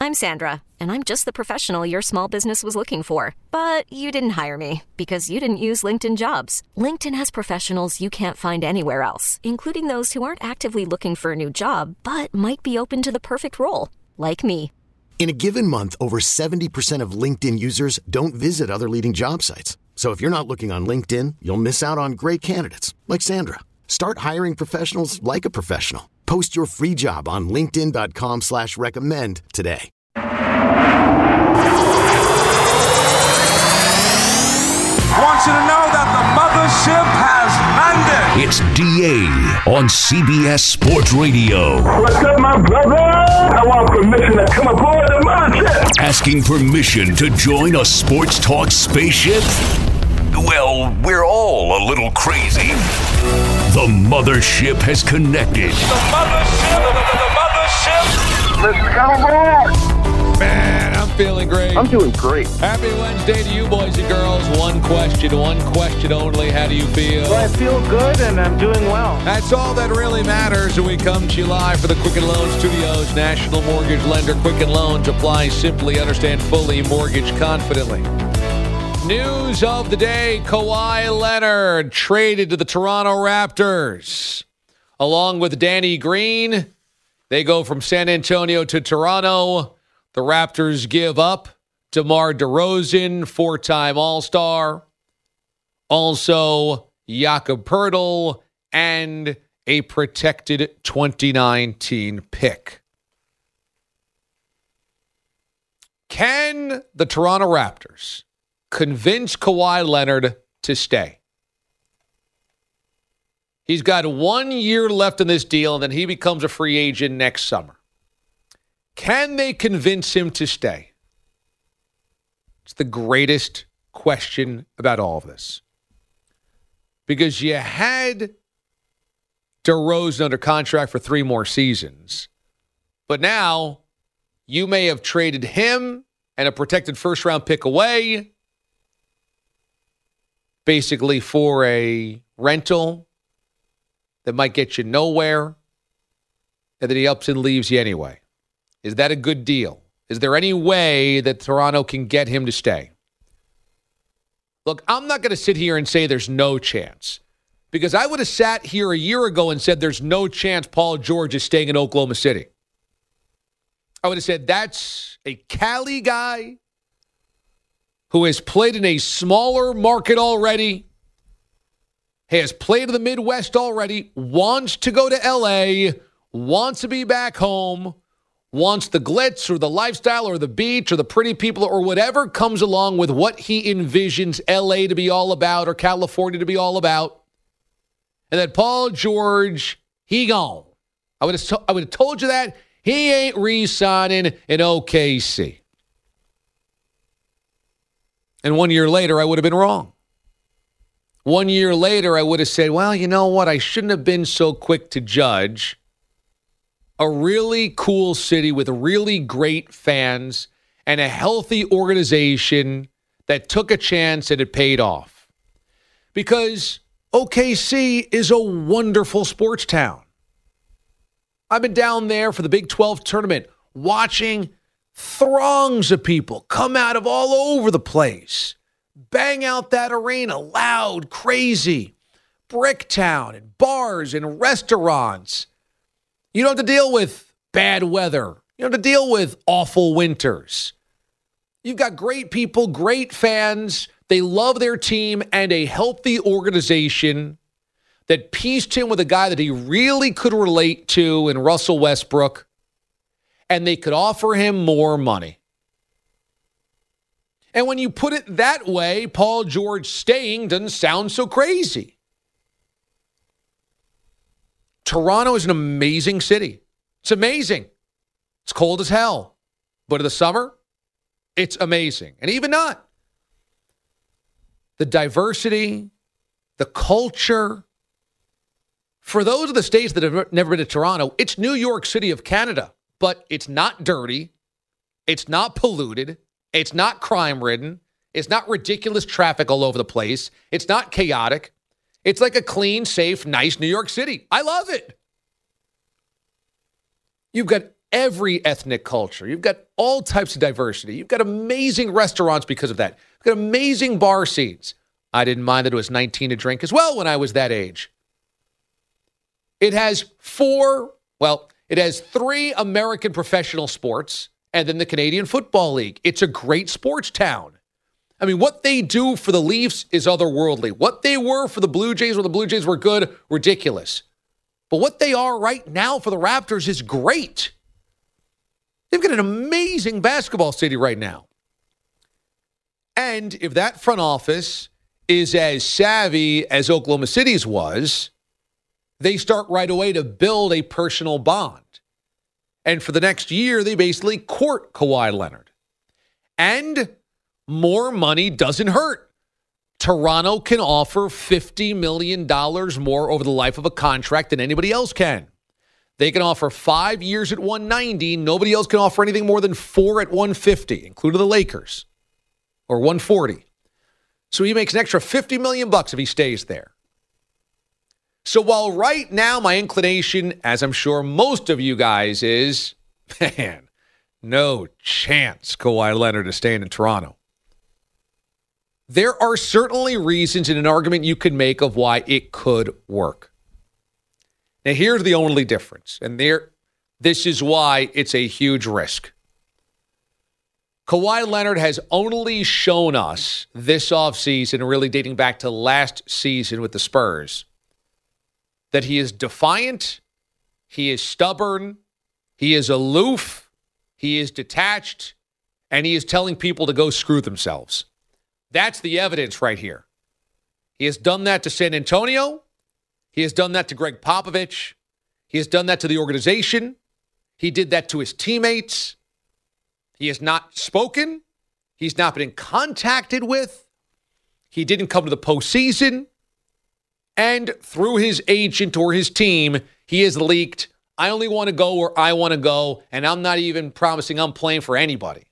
I'm Sandra, and I'm just the professional your small business was looking for. But you didn't hire me because you didn't use LinkedIn Jobs. LinkedIn has professionals you can't find anywhere else, including those who aren't actively looking for a new job, but might be open to the perfect role, like me. In a given month, over 70% of LinkedIn users don't visit other leading job sites. So if you're not looking on LinkedIn, you'll miss out on great candidates like Sandra. Start hiring professionals like a professional. Post your free job on linkedin.com/recommend today. Want you to know that the mothership has landed. It's DA on CBS Sports Radio. What's up, my brother? I want permission to come aboard the mothership. Asking permission to join a sports talk spaceship? Well, we're all a little crazy. The mothership has connected. The mothership. Let's come aboard. Man, I'm feeling great. I'm doing great. Happy Wednesday to you, boys and girls. One question only. How do you feel? Well, I feel good, and I'm doing well. That's all that really matters. We come to you live for the Quicken Loans Studios. National mortgage lender. Quicken Loans. Apply simply, understand fully, mortgage confidently. News of the day, Kawhi Leonard traded to the Toronto Raptors. Along with Danny Green, they go from San Antonio to Toronto. The Raptors give up DeMar DeRozan, four-time All-Star. Also, Jakob Poeltl and a protected 2019 pick. Can the Toronto Raptors convince Kawhi Leonard to stay? He's got 1 year left in this deal, and then he becomes a free agent next summer. Can they convince him to stay? It's the greatest question about all of this. Because you had DeRozan under contract for 3 more seasons, but now you may have traded him and a protected first-round pick away, basically for a rental that might get you nowhere, and then he ups and leaves you anyway. Is that a good deal? Is there any way that Toronto can get him to stay? Look, I'm not going to sit here and say there's no chance, because I would have sat here a year ago and said there's no chance Paul George is staying in Oklahoma City. I would have said that's a Cali guy who has played in a smaller market already, has played in the Midwest already, wants to go to L.A., wants to be back home, wants the glitz or the lifestyle or the beach or the pretty people or whatever comes along with what he envisions L.A. to be all about or California to be all about. And that Paul George, he gone. I would have told you that. He ain't re-signing in OKC. And 1 year later, I would have been wrong. 1 year later, I would have said, well, you know what? I shouldn't have been so quick to judge a really cool city with really great fans and a healthy organization that took a chance and it paid off. Because OKC is a wonderful sports town. I've been down there for the Big 12 tournament watching throngs of people come out of all over the place, bang out that arena, loud, crazy, brick town and bars and restaurants. You don't have to deal with bad weather. You don't have to deal with awful winters. You've got great people, great fans. They love their team and a healthy organization that pieced him with a guy that he really could relate to in Russell Westbrook, and they could offer him more money. And when you put it that way, Paul George staying doesn't sound so crazy. Toronto is an amazing city. It's amazing. It's cold as hell. But in the summer, it's amazing. And even not. The diversity, the culture. For those of the states that have never been to Toronto, it's New York City of Canada. But it's not dirty. It's not polluted. It's not crime-ridden. It's not ridiculous traffic all over the place. It's not chaotic. It's like a clean, safe, nice New York City. I love it. You've got every ethnic culture. You've got all types of diversity. You've got amazing restaurants because of that. You've got amazing bar scenes. I didn't mind that it was 19 to drink as well when I was that age. It has three American professional sports and then the Canadian Football League. It's a great sports town. I mean, what they do for the Leafs is otherworldly. What they were for the Blue Jays when the Blue Jays were good, ridiculous. But what they are right now for the Raptors is great. They've got an amazing basketball city right now. And if that front office is as savvy as Oklahoma City's was, they start right away to build a personal bond. And for the next year, they basically court Kawhi Leonard. And more money doesn't hurt. Toronto can offer $50 million more over the life of a contract than anybody else can. They can offer 5 years at $190. Nobody else can offer anything more than 4 at $150, including the Lakers, or $140. So he makes an extra $50 million if he stays there. So while right now my inclination, as I'm sure most of you guys is, man, no chance Kawhi Leonard is staying in Toronto. There are certainly reasons in an argument you can make of why it could work. Now, here's the only difference, and this is why it's a huge risk. Kawhi Leonard has only shown us this offseason, really dating back to last season with the Spurs, that he is defiant, he is stubborn, he is aloof, he is detached, and he is telling people to go screw themselves. That's the evidence right here. He has done that to San Antonio. He has done that to Greg Popovich. He has done that to the organization. He did that to his teammates. He has not spoken. He's not been contacted with. He didn't come to the postseason. And through his agent or his team, he has leaked, I only want to go where I want to go, and I'm not even promising I'm playing for anybody.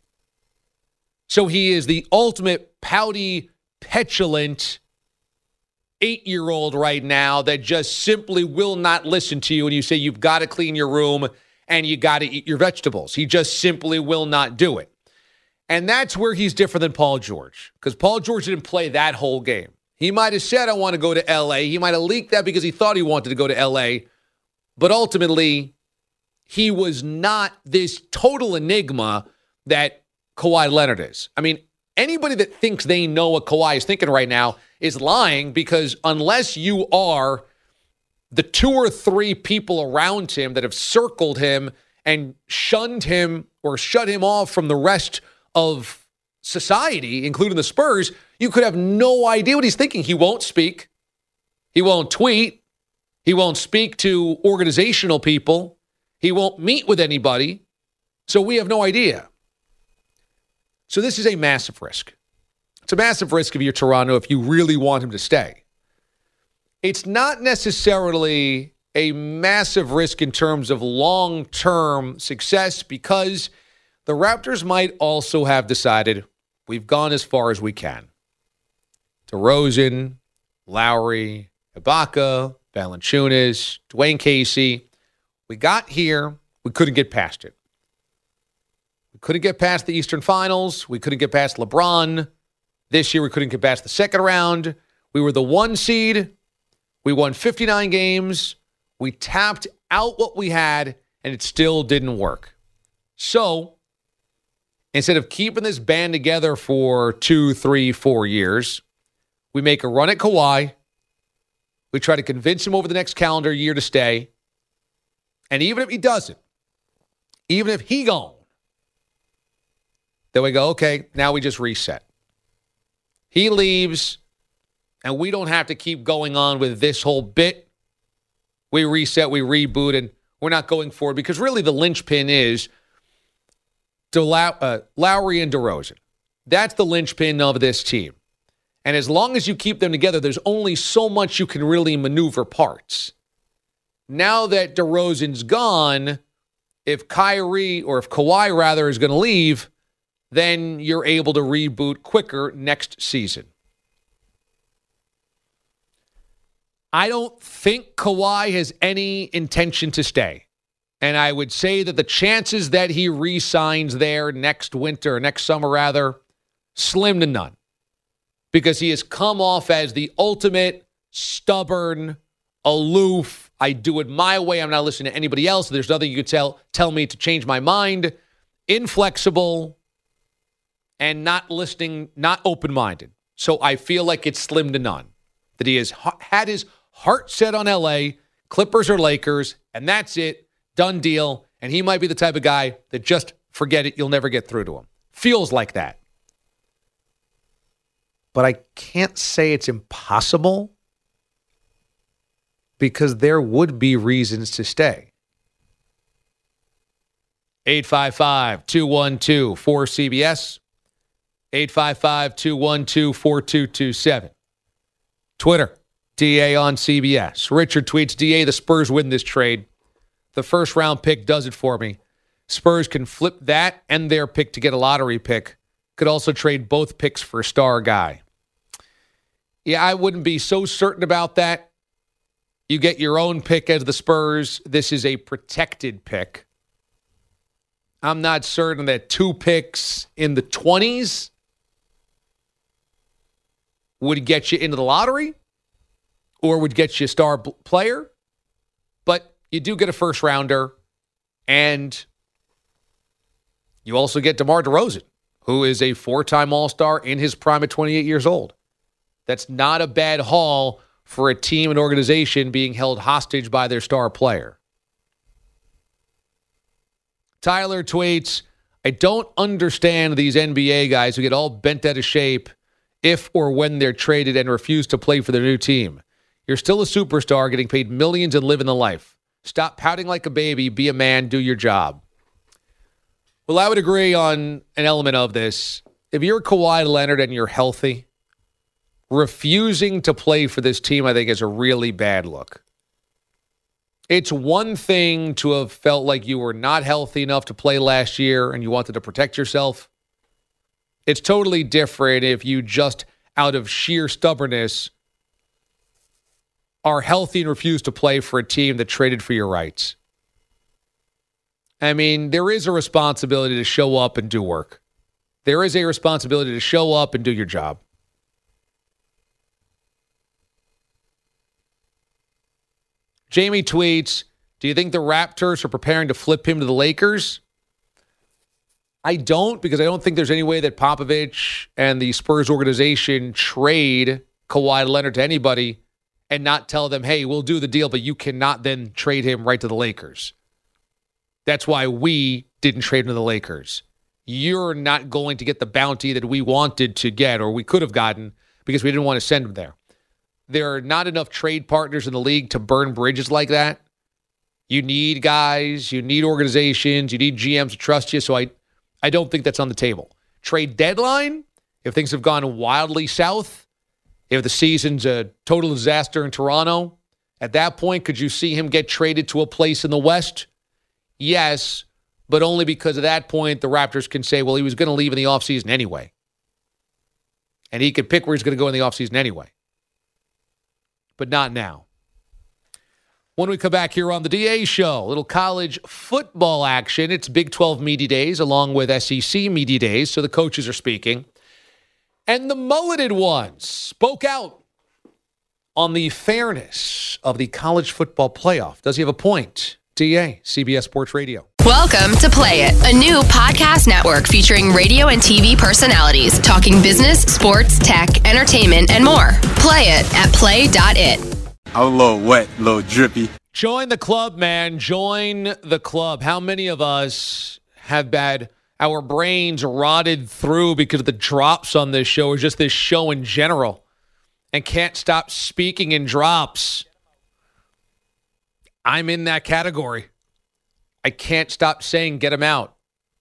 So he is the ultimate pouty, petulant 8-year-old right now that just simply will not listen to you when you say you've got to clean your room and you got to eat your vegetables. He just simply will not do it. And that's where he's different than Paul George, because Paul George didn't play that whole game. He might have said, I want to go to L.A. He might have leaked that because he thought he wanted to go to L.A., but ultimately, he was not this total enigma that Kawhi Leonard is. I mean, anybody that thinks they know what Kawhi is thinking right now is lying, because unless you are the 2 or 3 people around him that have circled him and shunned him or shut him off from the rest of society, including the Spurs, you could have no idea what he's thinking. He won't speak. He won't tweet. He won't speak to organizational people. He won't meet with anybody. So we have no idea. So this is a massive risk. It's a massive risk if you're Toronto if you really want him to stay. It's not necessarily a massive risk in terms of long-term success, because the Raptors might also have decided we've gone as far as we can. DeRozan, Lowry, Ibaka, Valanciunas, Dwayne Casey. We got here. We couldn't get past it. We couldn't get past the Eastern Finals. We couldn't get past LeBron. This year, we couldn't get past the second round. We were the 1 seed. We won 59 games. We tapped out what we had, and it still didn't work. So, instead of keeping this band together for 2, 3, 4 years, we make a run at Kawhi. We try to convince him over the next calendar year to stay. And even if he doesn't, even if he gone, then we go, okay, now we just reset. He leaves, and we don't have to keep going on with this whole bit. We reset, we reboot, and we're not going forward, because really the linchpin is Lowry and DeRozan. That's the linchpin of this team. And as long as you keep them together, there's only so much you can really maneuver parts. Now that DeRozan's gone, if Kawhi rather is going to leave, then you're able to reboot quicker next season. I don't think Kawhi has any intention to stay. And I would say that the chances that he re-signs there next winter, or next summer rather, slim to none. Because he has come off as the ultimate stubborn, aloof, I do it my way, I'm not listening to anybody else. There's nothing you could tell me to change my mind, inflexible, and not listening, not open-minded. So I feel like it's slim to none. That he has had his heart set on LA, Clippers or Lakers, and that's it, done deal. And he might be the type of guy that just forget it, you'll never get through to him. Feels like that. But I can't say it's impossible, because there would be reasons to stay. 855-212-4CBS. 855-212-4227. Twitter, DA on CBS. Richard tweets, DA, the Spurs win this trade. The first round pick does it for me. Spurs can flip that and their pick to get a lottery pick. Could also trade both picks for a star guy. Yeah, I wouldn't be so certain about that. You get your own pick as the Spurs. This is a protected pick. I'm not certain that 2 picks in the 20s would get you into the lottery or would get you a star player. But you do get a first rounder, and you also get DeMar DeRozan, who is a 4-time All-Star in his prime at 28 years old. That's not a bad haul for a team and organization being held hostage by their star player. Tyler tweets, I don't understand these NBA guys who get all bent out of shape if or when they're traded and refuse to play for their new team. You're still a superstar getting paid millions and living the life. Stop pouting like a baby. Be a man. Do your job. Well, I would agree on an element of this. If you're Kawhi Leonard and you're healthy, refusing to play for this team, I think, is a really bad look. It's one thing to have felt like you were not healthy enough to play last year and you wanted to protect yourself. It's totally different if you just, out of sheer stubbornness, are healthy and refuse to play for a team that traded for your rights. I mean, there is a responsibility to show up and do work. There is a responsibility to show up and do your job. Jamie tweets, do you think the Raptors are preparing to flip him to the Lakers? I don't, because I don't think there's any way that Popovich and the Spurs organization trade Kawhi Leonard to anybody and not tell them, hey, we'll do the deal, but you cannot then trade him right to the Lakers. That's why we didn't trade him to the Lakers. You're not going to get the bounty that we wanted to get or we could have gotten because we didn't want to send him there. There are not enough trade partners in the league to burn bridges like that. You need guys, you need organizations, you need GMs to trust you, so I don't think that's on the table. Trade deadline, if things have gone wildly south, if the season's a total disaster in Toronto, at that point, could you see him get traded to a place in the West? Yes, but only because at that point, the Raptors can say, well, he was going to leave in the offseason anyway. And he could pick where he's going to go in the offseason anyway. But not now. When we come back here on the DA Show, a little college football action. It's Big 12 Media Days along with SEC Media Days, so the coaches are speaking. And the mulleted ones spoke out on the fairness of the college football playoff. Does he have a point? DA, CBS Sports Radio. Welcome to Play It, a new podcast network featuring radio and TV personalities talking business, sports, tech, entertainment, and more. Play it at play.it. I'm a little wet, a little drippy. Join the club, man. Join the club. How many of us have had our brains rotted through because of the drops on this show or just this show in general and can't stop speaking in drops? I'm in that category. I can't stop saying get him out.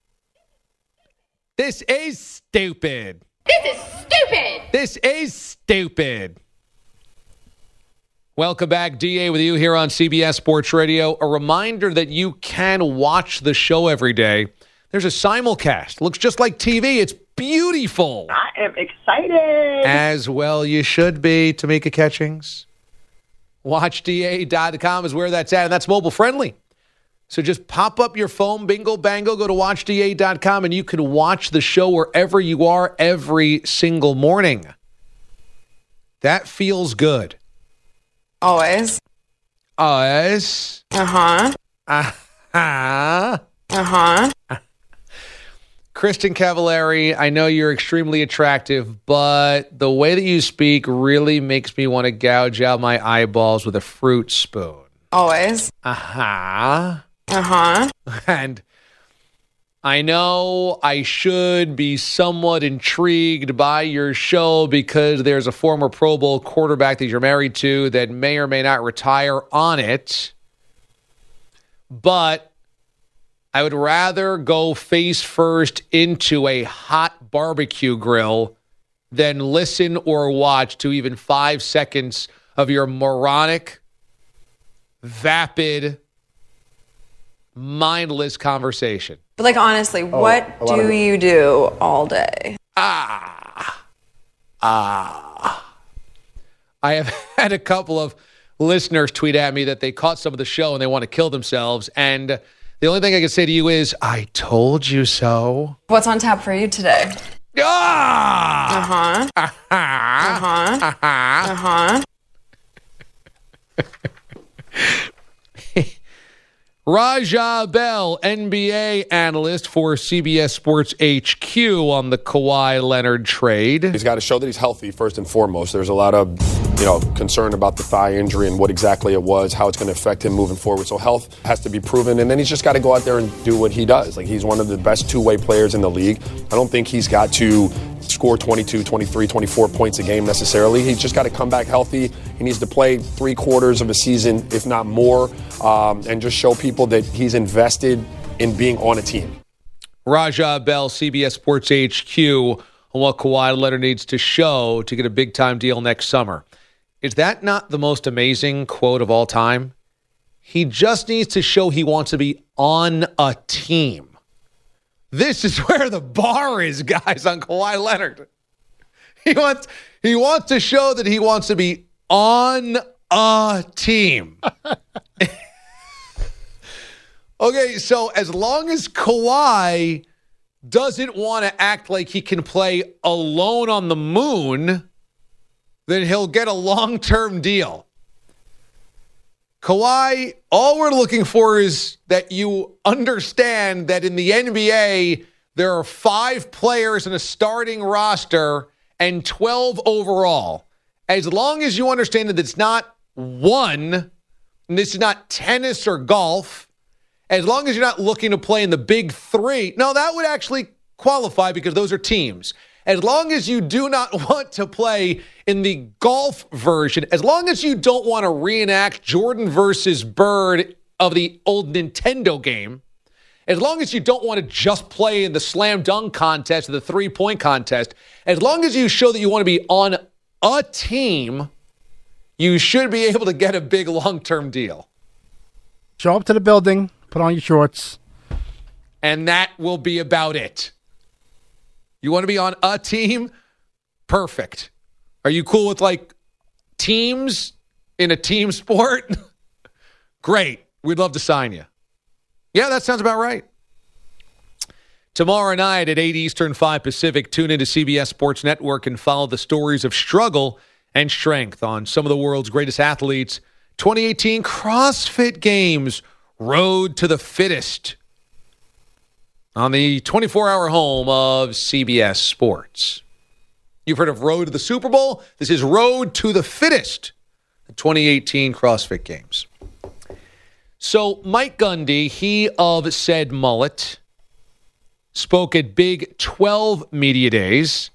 This is stupid. This is stupid. This is stupid. Welcome back, DA with you here on CBS Sports Radio. A reminder that you can watch the show every day. There's a simulcast. Looks just like TV. It's beautiful. I am excited. As well you should be, Tamika Catchings. WatchDA.com is where that's at, and that's mobile friendly. So just pop up your phone, bingo, bango, go to watchda.com, and you can watch the show wherever you are every single morning. That feels good. Always. Always. Uh-huh. Uh-huh. Uh-huh. Kristen Cavallari, I know you're extremely attractive, but the way that you speak really makes me want to gouge out my eyeballs with a fruit spoon. Always. Uh-huh. Uh-huh. And I know I should be somewhat intrigued by your show because there's a former Pro Bowl quarterback that you're married to that may or may not retire on it. But I would rather go face first into a hot barbecue grill than listen or watch to even 5 seconds of your moronic, vapid, mindless conversation. But like, honestly, what do you do all day? I have had a couple of listeners tweet at me that they caught some of the show and they want to kill themselves. And the only thing I can say to you is, I told you so. What's on tap for you today? Ah! Uh-huh. Uh-huh. Uh-huh. Raja Bell, NBA analyst for CBS Sports HQ on the Kawhi Leonard trade. He's got to show that he's healthy first and foremost. There's a lot of, concern about the thigh injury and what exactly it was, how it's going to affect him moving forward. So health has to be proven, and then he's just got to go out there and do what he does. Like, he's one of the best two-way players in the league. I don't think he's got to score 22, 23, 24 points a game necessarily. He's just got to come back healthy. He needs to play 3/4 of a season, if not more, and just show people that he's invested in being on a team. Raja Bell, CBS Sports HQ, on what Kawhi Leonard needs to show to get a big-time deal next summer. Is that not the most amazing quote of all time? He just needs to show he wants to be on a team. This is where the bar is, guys, on Kawhi Leonard. He wants to show that he wants to be on a team. Okay, so as long as Kawhi doesn't want to act like he can play alone on the moon, then he'll get a long-term deal. Kawhi, all we're looking for is that you understand that in the NBA, there are 5 players in a starting roster and 12 overall. As long as you understand that it's not one, and this is not tennis or golf, as long as you're not looking to play in the big 3, no, that would actually qualify because those are teams. As long as you do not want to play in the golf version, as long as you don't want to reenact Jordan versus Bird of the old Nintendo game, as long as you don't want to just play in the slam dunk contest or the 3-point contest, as long as you show that you want to be on a team, you should be able to get a big long-term deal. Show up to the building, put on your shorts. And that will be about it. You want to be on a team? Perfect. Are you cool with, like, teams in a team sport? Great. We'd love to sign you. Yeah, that sounds about right. Tomorrow night at 8 Eastern, 5 Pacific, tune into CBS Sports Network and follow the stories of struggle and strength on some of the world's greatest athletes. 2018 CrossFit Games, Road to the Fittest, on the 24-hour home of CBS Sports. You've heard of Road to the Super Bowl? This is Road to the Fittest, the 2018 CrossFit Games. So Mike Gundy, he of said mullet, spoke at Big 12 Media Days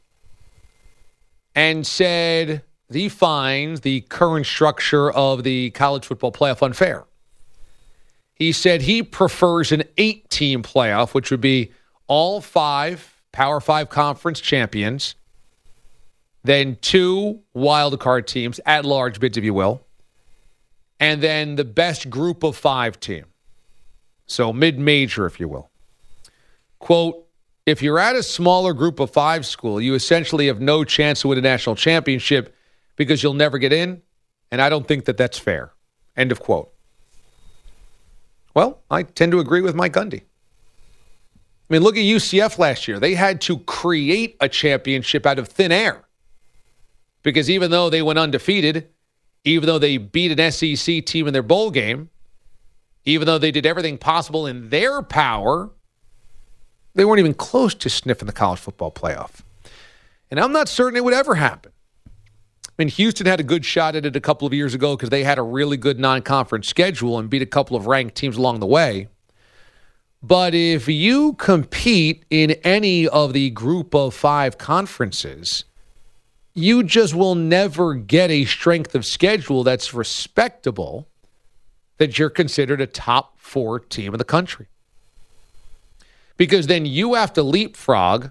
and said he finds the current structure of the college football playoff unfair. He said he prefers an 8-team playoff, which would be all 5 Power 5 conference champions, then 2 wildcard teams, at-large bids, if you will, and then the best group of 5 team. So mid-major, if you will. Quote, if you're at a smaller group of 5 school, you essentially have no chance to win a national championship because you'll never get in, and I don't think that that's fair. End of quote. Well, I tend to agree with Mike Gundy. I mean, look at UCF last year. They had to create a championship out of thin air. Because even though they went undefeated, even though they beat an SEC team in their bowl game, even though they did everything possible in their power, they weren't even close to sniffing the college football playoff. And I'm not certain it would ever happen. I mean, Houston had a good shot at it a couple of years ago because they had a really good non-conference schedule and beat a couple of ranked teams along the way. But if you compete in any of the group of 5 conferences, you just will never get a strength of schedule that's respectable, that you're considered a top 4 team in the country. Because then you have to leapfrog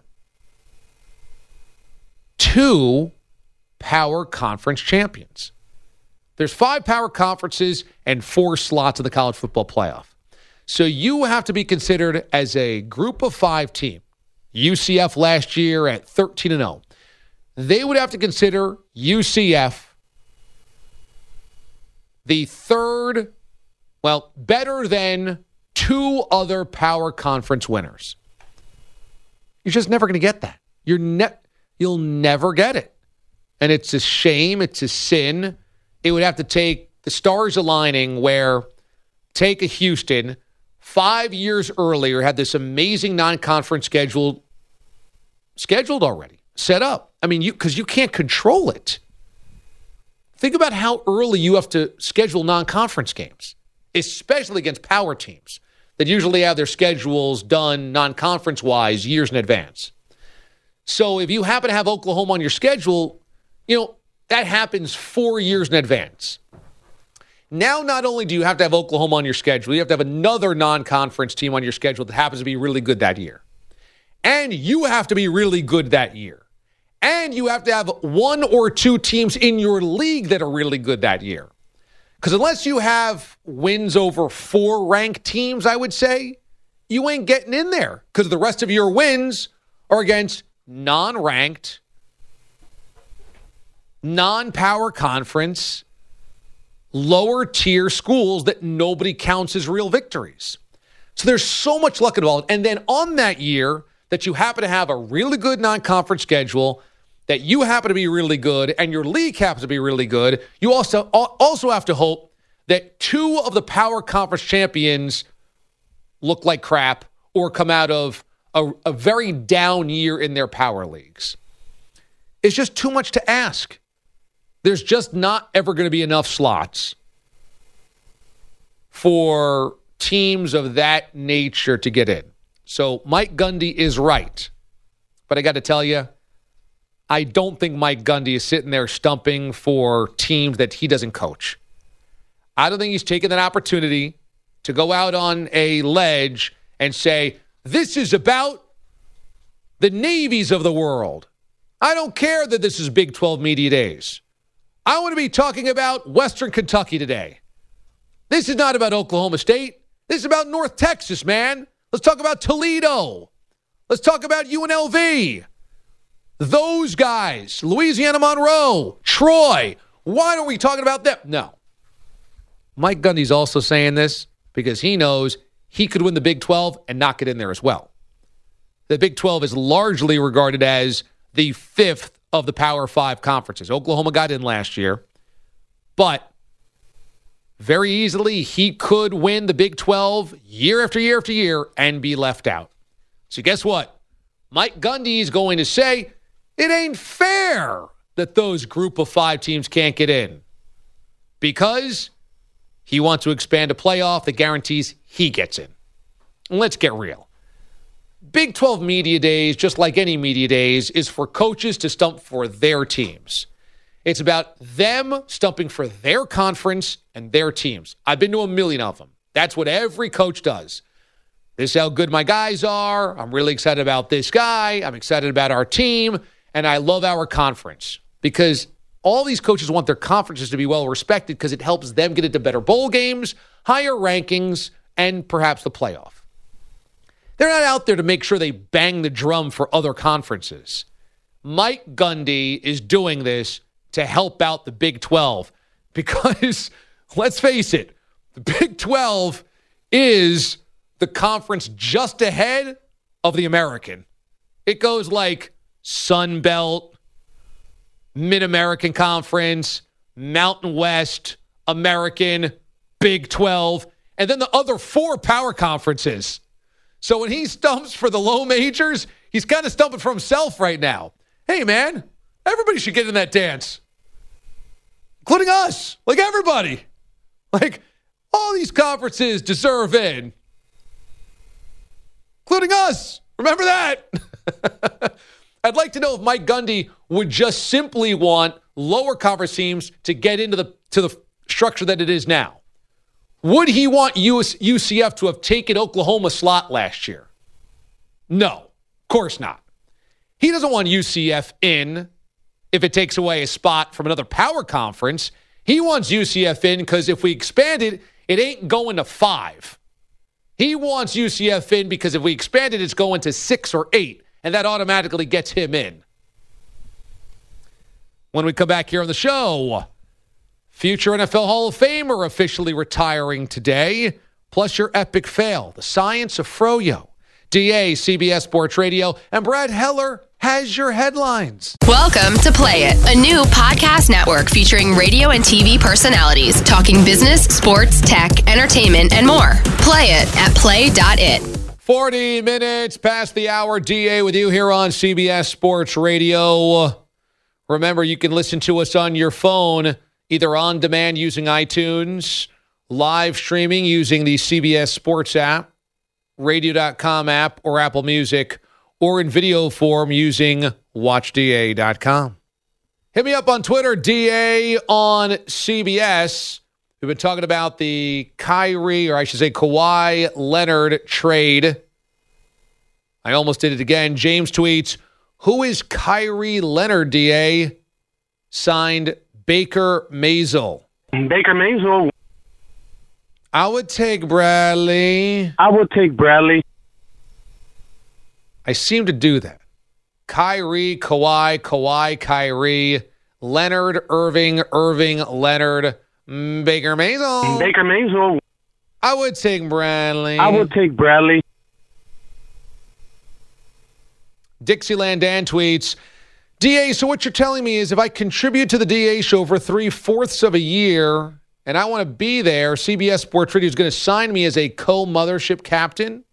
2 power conference champions. There's 5 power conferences and 4 slots in the college football playoff. So you have to be considered as a group of 5 team. UCF last year at 13-0. They would have to consider UCF the third, well, better than 2 other power conference winners. You're just never going to get that. You'll never get it. And it's a shame. It's a sin. It would have to take the stars aligning where take a Houston 5 years earlier, had this amazing non-conference scheduled already, set up. I mean, because you can't control it. Think about how early you have to schedule non-conference games, especially against power teams that usually have their schedules done non-conference-wise years in advance. So if you happen to have Oklahoma on your schedule, that happens 4 years in advance. Now, not only do you have to have Oklahoma on your schedule, you have to have another non-conference team on your schedule that happens to be really good that year. And you have to be really good that year. And you have to have 1 or 2 teams in your league that are really good that year. Because unless you have wins over 4 ranked teams, I would say, you ain't getting in there. Because the rest of your wins are against non-ranked, non-power conference, lower tier schools that nobody counts as real victories. So there's so much luck involved. And then on that year that you happen to have a really good non-conference schedule, that you happen to be really good, and your league happens to be really good, you also have to hope that 2 of the power conference champions look like crap or come out of a very down year in their power leagues. It's just too much to ask. There's just not ever going to be enough slots for teams of that nature to get in. So Mike Gundy is right. But I got to tell you, I don't think Mike Gundy is sitting there stumping for teams that he doesn't coach. I don't think he's taken that opportunity to go out on a ledge and say, this is about the navies of the world. I don't care that this is Big 12 Media Days. I want to be talking about Western Kentucky today. This is not about Oklahoma State. This is about North Texas, man. Let's talk about Toledo. Let's talk about UNLV. Those guys, Louisiana Monroe, Troy. Why aren't we talking about them? No. Mike Gundy's also saying this because he knows he could win the Big 12 and not get in there as well. The Big 12 is largely regarded as the 5th of the Power 5 conferences. Oklahoma got in last year, but very easily he could win the Big 12 year after year after year and be left out. So guess what? Mike Gundy is going to say, it ain't fair that those group of 5 teams can't get in because he wants to expand a playoff that guarantees he gets in. And let's get real. Big 12 Media Days, just like any Media Days, is for coaches to stump for their teams. It's about them stumping for their conference and their teams. I've been to a million of them. That's what every coach does. This is how good my guys are. I'm really excited about this guy. I'm excited about our team. And I love our conference. Because all these coaches want their conferences to be well respected because it helps them get into better bowl games, higher rankings, and perhaps the playoff. They're not out there to make sure they bang the drum for other conferences. Mike Gundy is doing this to help out the Big 12 because, let's face it, the Big 12 is the conference just ahead of the American. It goes like Sun Belt, Mid-American Conference, Mountain West, American, Big 12, and then the other 4 power conferences. So when he stumps for the low majors, he's kind of stumping for himself right now. Hey, man, everybody should get in that dance, including us, like everybody. Like, all these conferences deserve in, including us. Remember that? I'd like to know if Mike Gundy would just simply want lower conference teams to get into the structure that it is now. Would he want UCF to have taken Oklahoma's slot last year? No, of course not. He doesn't want UCF in if it takes away a spot from another power conference. He wants UCF in because if we expand it, it ain't going to 5. He wants UCF in because if we expand it, it's going to 6 or 8, and that automatically gets him in. When we come back here on the show, future NFL Hall of Famer officially retiring today, plus your epic fail, the science of Froyo. DA, CBS Sports Radio, and Brad Heller has your headlines. Welcome to Play It, a new podcast network featuring radio and TV personalities talking business, sports, tech, entertainment, and more. Play it at play.it. 40 minutes past the hour, DA with you here on CBS Sports Radio. Remember, you can listen to us on your phone, either on demand using iTunes, live streaming using the CBS Sports app, radio.com app, or Apple Music, or in video form using watchda.com. Hit me up on Twitter, DA on CBS. We've been talking about the Kyrie, or I should say Kawhi Leonard trade. I almost did it again. James tweets, who is Kyrie Leonard, DA? Signed Baker Mayfield. Baker Mayfield. I would take Bradley. I would take Bradley. I seem to do that. Kyrie, Kawhi, Kyrie, Leonard, Irving, Leonard, Baker Mayfield. Baker Mayfield. I would take Bradley. I would take Bradley. Dixieland Dan tweets, DA, so what you're telling me is if I contribute to the DA show for 3/4 of a year and I want to be there, CBS Sports Radio is going to sign me as a co-mothership captain?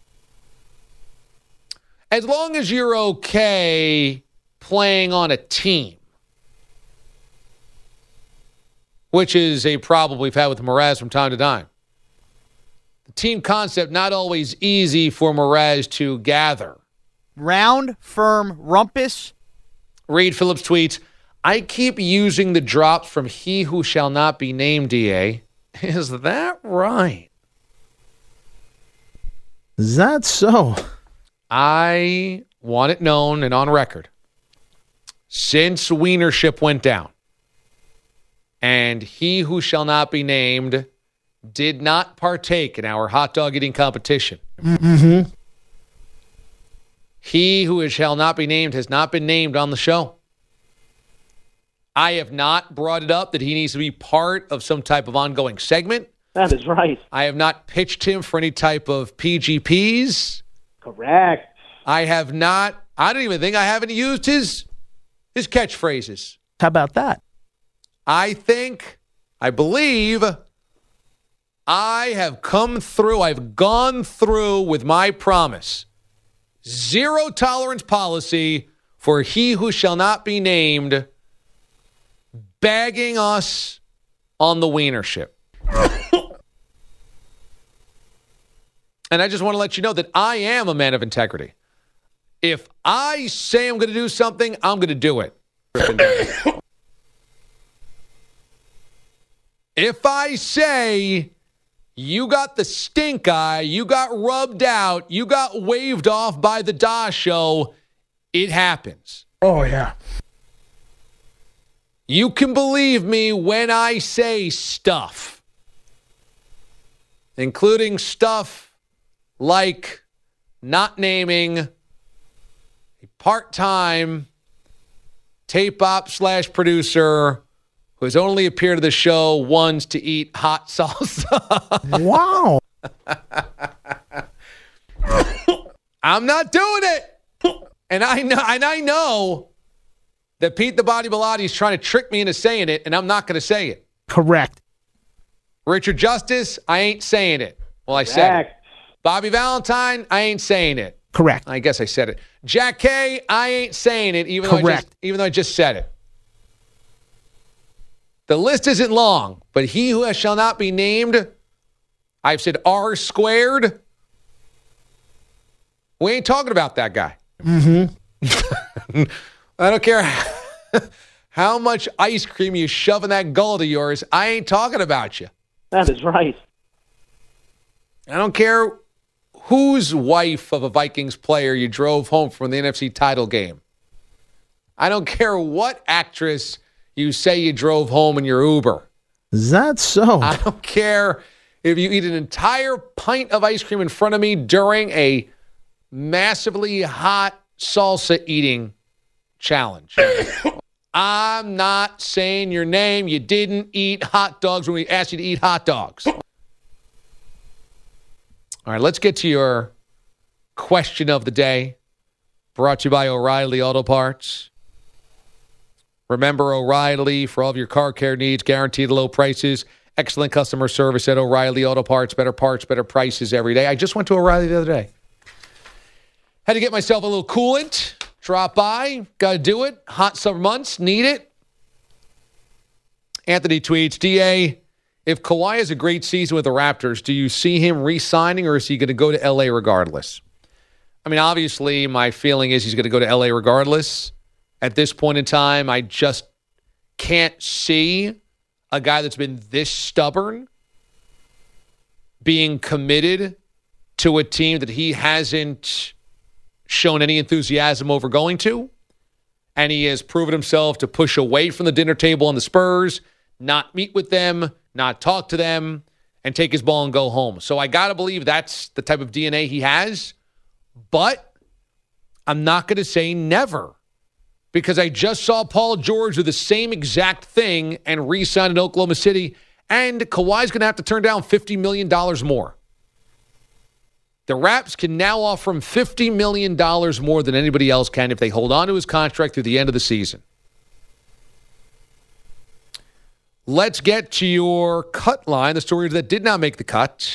As long as you're okay playing on a team, which is a problem we've had with Mraz from time to time. The team concept not always easy for Mraz to gather. Round, firm, rumpus. Reed Phillips tweets, I keep using the drops from He Who Shall Not Be Named, DA. Is that right? Is that so? I want it known and on record. Since Wienership went down, and He Who Shall Not Be Named did not partake in our hot dog eating competition. Mm-hmm. He Who Shall Not Be Named has not been named on the show. I have not brought it up that he needs to be part of some type of ongoing segment. That is right. I have not pitched him for any type of PGPs. Correct. I have not. I don't even think I haven't used his catchphrases. How about that? I believe I have come through. I've gone through with my promise. Zero tolerance policy for He Who Shall Not Be Named bagging us on the Wienership. And I just want to let you know that I am a man of integrity. If I say I'm going to do something, I'm going to do it. If I say you got the stink eye, you got rubbed out, you got waved off by the Da Show, it happens. Oh, yeah. You can believe me when I say stuff, including stuff like not naming a part-time tape op / producer who has only appeared to the show once to eat hot salsa. Wow. I'm not doing it. And I know that Pete the Body Bilotti is trying to trick me into saying it, and I'm not going to say it. Correct. Richard Justice, I ain't saying it. Well, I said it. Bobby Valentine, I ain't saying it. Correct. I guess I said it. Jack K, I ain't saying it, even though I just said it. The list isn't long, but he who shall not be named, I've said R squared. We ain't talking about that guy. Mm-hmm. I don't care how much ice cream you shove in that gullet of yours. I ain't talking about you. That is right. I don't care whose wife of a Vikings player you drove home from the NFC title game. I don't care what actress you say you drove home in your Uber. Is that so? I don't care if you eat an entire pint of ice cream in front of me during a massively hot salsa eating challenge. I'm not saying your name. You didn't eat hot dogs when we asked you to eat hot dogs. All right, let's get to your question of the day, brought to you by O'Reilly Auto Parts. Remember O'Reilly for all of your car care needs, guaranteed low prices, excellent customer service at O'Reilly Auto Parts, better prices every day. I just went to O'Reilly the other day. Had to get myself a little coolant. Drop by. Got to do it. Hot summer months. Need it. Anthony tweets, DA, if Kawhi has a great season with the Raptors, do you see him re-signing or is he going to go to L.A. regardless? I mean, obviously, my feeling is he's going to go to L.A. regardless. At this point in time, I just can't see a guy that's been this stubborn being committed to a team that he hasn't shown any enthusiasm over going to. And he has proven himself to push away from the dinner table on the Spurs, not meet with them, not talk to them, and take his ball and go home. So I got to believe that's the type of DNA he has. But I'm not going to say never, because I just saw Paul George do the same exact thing and re-sign in Oklahoma City, and Kawhi's going to have to turn down $50 million more. The Raps can now offer him $50 million more than anybody else can if they hold on to his contract through the end of the season. Let's get to your cut line, the stories that did not make the cut.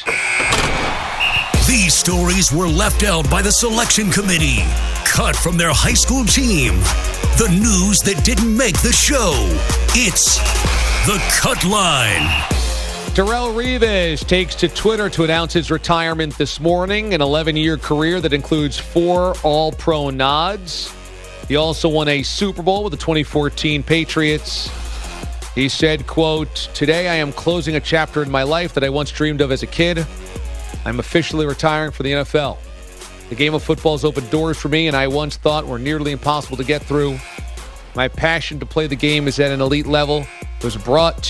These stories were left out by the selection committee, cut from their high school team. The news that didn't make the show. It's the cut line. Darrelle Revis takes to Twitter to announce his retirement this morning, an 11-year career that includes 4 All-Pro nods. He also won a Super Bowl with the 2014 Patriots. He said, quote, "Today I am closing a chapter in my life that I once dreamed of as a kid. I'm officially retiring from the NFL. The game of football has opened doors for me and I once thought were nearly impossible to get through. My passion to play the game is at an elite level. It was brought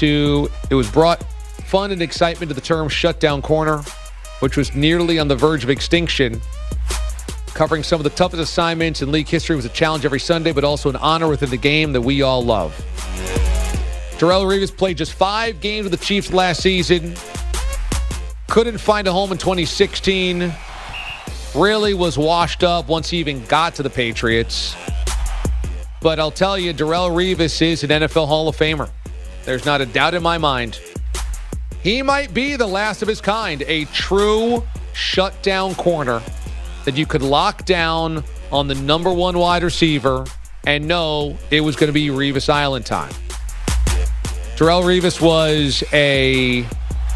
fun and excitement to the term shutdown corner, which was nearly on the verge of extinction. Covering some of the toughest assignments in league history was a challenge every Sunday, but also an honor within the game that we all love." Darrelle Revis played just 5 games with the Chiefs last season. Couldn't find a home in 2016. Really was washed up once he even got to the Patriots. But I'll tell you, Darrelle Revis is an NFL Hall of Famer. There's not a doubt in my mind. He might be the last of his kind, a true shutdown corner that you could lock down on the number 1 wide receiver and know it was going to be Revis Island time. Darrelle Revis was a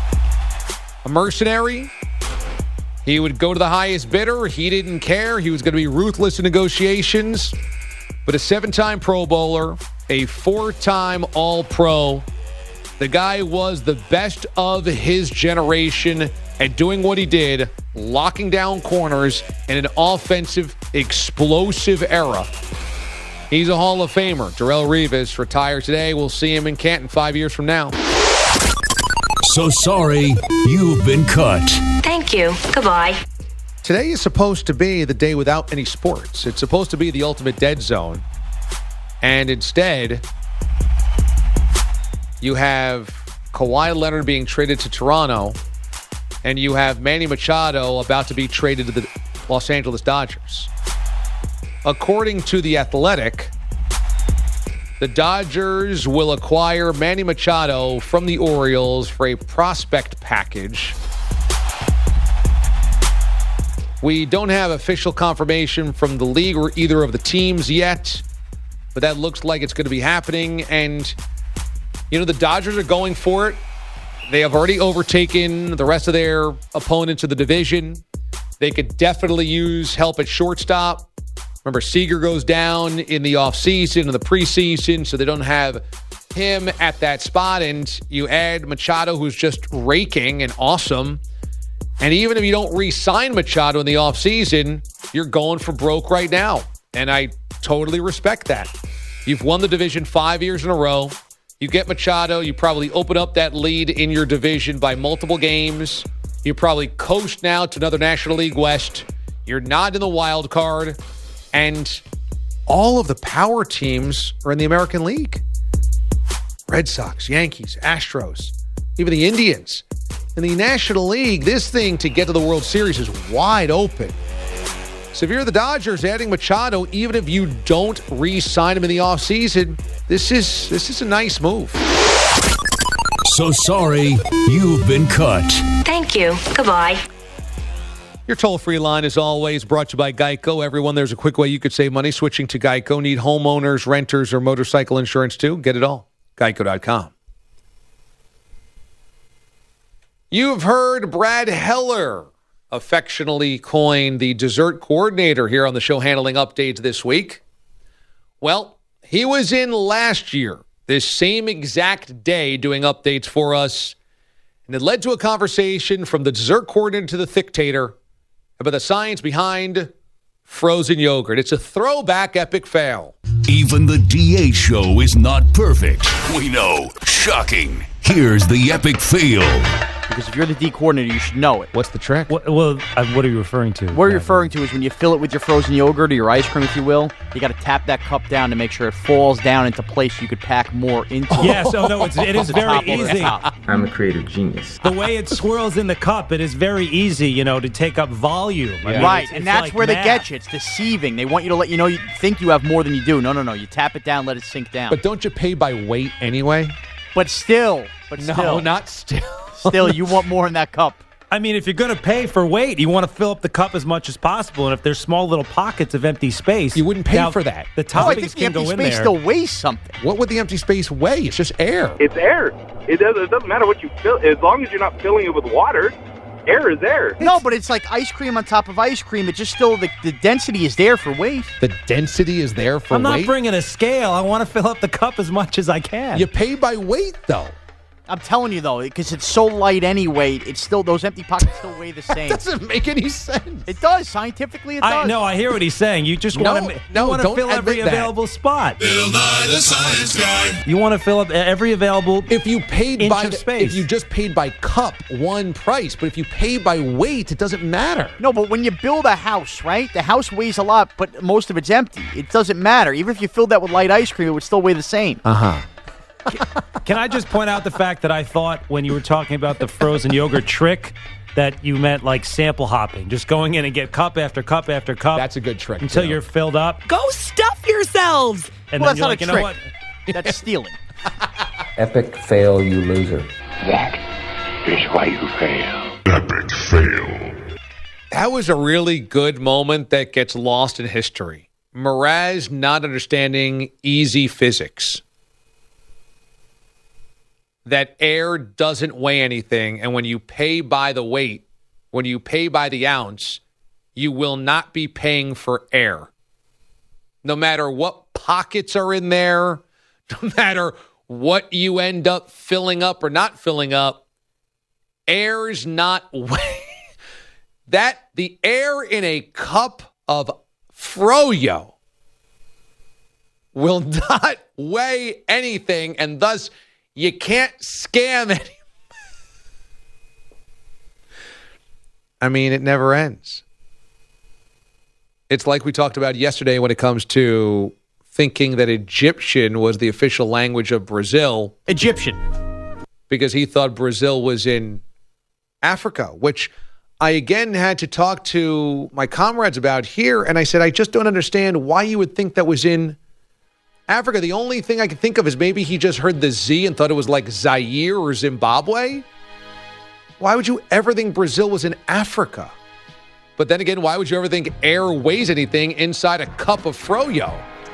mercenary. He would go to the highest bidder. He didn't care. He was going to be ruthless in negotiations. But a 7-time Pro Bowler, a 4-time All-Pro, the guy was the best of his generation at doing what he did, locking down corners in an offensive, explosive era. He's a Hall of Famer. Darrelle Revis retired today. We'll see him in Canton 5 years from now. So sorry, you've been cut. Thank you. Goodbye. Today is supposed to be the day without any sports. It's supposed to be the ultimate dead zone. And instead, you have Kawhi Leonard being traded to Toronto and you have Manny Machado about to be traded to the Los Angeles Dodgers. According to The Athletic, the Dodgers will acquire Manny Machado from the Orioles for a prospect package. We don't have official confirmation from the league or either of the teams yet, but that looks like it's going to be happening. And, you know, the Dodgers are going for it. They have already overtaken the rest of their opponents of the division. They could definitely use help at shortstop. Remember, Seager goes down in the offseason and the preseason, so they don't have him at that spot. And you add Machado, who's just raking and awesome. And even if you don't re-sign Machado in the offseason, you're going for broke right now. And I totally respect that. You've won the division 5 years in a row. You get Machado, you probably open up that lead in your division by multiple games. You probably coast now to another National League West. You're not in the wild card. And all of the power teams are in the American League. Red Sox, Yankees, Astros, even the Indians. In the National League, this thing to get to the World Series is wide open. So if you're the Dodgers adding Machado, even if you don't re-sign him in the offseason, this is a nice move. So sorry, you've been cut. Thank you. Goodbye. Your toll-free line is always brought to you by Geico. Everyone, there's a quick way you could save money switching to Geico. Need homeowners, renters, or motorcycle insurance too? Get it all. Geico.com. You've heard Brad Heller, affectionately coined the dessert coordinator here on the show, handling updates this week. Well, he was in last year, this same exact day, doing updates for us. And it led to a conversation from the dessert coordinator to the thictator about the science behind frozen yogurt. It's a throwback epic fail. Even the DA show is not perfect. We know. Shocking. Here's the epic fail. Because if you're the D coordinator, you should know it. What's the trick? What are you referring to? What you're referring to is when you fill it with your frozen yogurt or your ice cream, if you will, you got to tap that cup down to make sure it falls down into place so you could pack more into it. Yes, it is very easy. I'm a creative genius. The way it swirls in the cup, it is very easy, to take up volume. I mean, right, and that's like where they get you. It's deceiving. They want you to let you think you have more than you do. No. You tap it down, let it sink down. But don't you pay by weight anyway? But still. No, not still. Still, you want more in that cup. I mean, if you're going to pay for weight, you want to fill up the cup as much as possible. And if there's small little pockets of empty space, you wouldn't pay for that. The toppings can go in there. I think the empty space still weighs something. What would the empty space weigh? It's just air. It's air. It doesn't matter what you fill. As long as you're not filling it with water, air is air. No, but it's like ice cream on top of ice cream. It just still, the density is there for weight. The density is there for weight? I'm not bringing a scale. I want to fill up the cup as much as I can. You pay by weight, though. I'm telling you, though, because it's so light anyway, it's still, those empty pockets still weigh the same. That doesn't make any sense. It does. Scientifically, it does. No, I hear what he's saying. You just want to fill every available spot. Bill Nye the Science Guy. You want to fill up every available if you paid inch by of space. If you just paid by cup, one price. But if you pay by weight, it doesn't matter. No, but when you build a house, right? The house weighs a lot, but most of it's empty. It doesn't matter. Even if you filled that with light ice cream, it would still weigh the same. Uh-huh. Can I just point out the fact that I thought when you were talking about the frozen yogurt trick that you meant like sample hopping, just going in and get cup after cup after cup. That's a good trick. Until you're filled up. Go stuff yourselves. And well, then that's you're not like, a trick. That's stealing. Epic fail, you loser. That is why you fail. Epic fail. That was a really good moment that gets lost in history. Mraz not understanding easy physics. That air doesn't weigh anything, and when you pay by the weight, when you pay by the ounce, you will not be paying for air. No matter what pockets are in there, no matter what you end up filling up or not filling up, air's not the air in a cup of froyo will not weigh anything, and thus you can't scam anyone. I mean, it never ends. It's like we talked about yesterday when it comes to thinking that Egyptian was the official language of Brazil. Egyptian. Because he thought Brazil was in Africa, which I again had to talk to my comrades about here. And I said, I just don't understand why you would think that was in Africa. The only thing I can think of is maybe he just heard the Z and thought it was like Zaire or Zimbabwe. Why would you ever think Brazil was in Africa? But then again, why would you ever think air weighs anything inside a cup of froyo?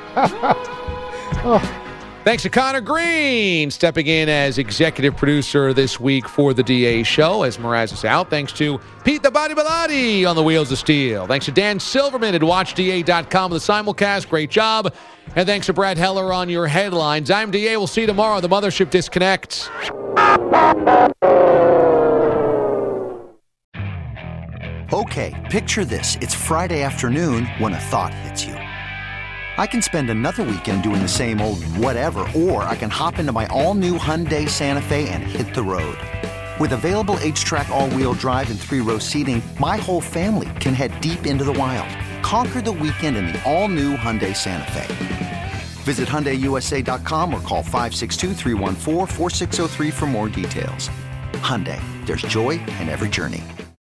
Thanks to Connor Green stepping in as executive producer this week for the DA show as Mraz is out. Thanks to Pete the Body Bellotti on the Wheels of Steel. Thanks to Dan Silverman at WatchDA.com with the simulcast. Great job. And thanks to Brad Heller on your headlines. I'm DA. We'll see you tomorrow on the Mothership Disconnect. Okay, picture this. It's Friday afternoon when a thought hits you. I can spend another weekend doing the same old whatever, or I can hop into my all-new Hyundai Santa Fe and hit the road. With available H-Track all-wheel drive and 3-row seating, my whole family can head deep into the wild. Conquer the weekend in the all-new Hyundai Santa Fe. Visit HyundaiUSA.com or call 562-314-4603 for more details. Hyundai, there's joy in every journey.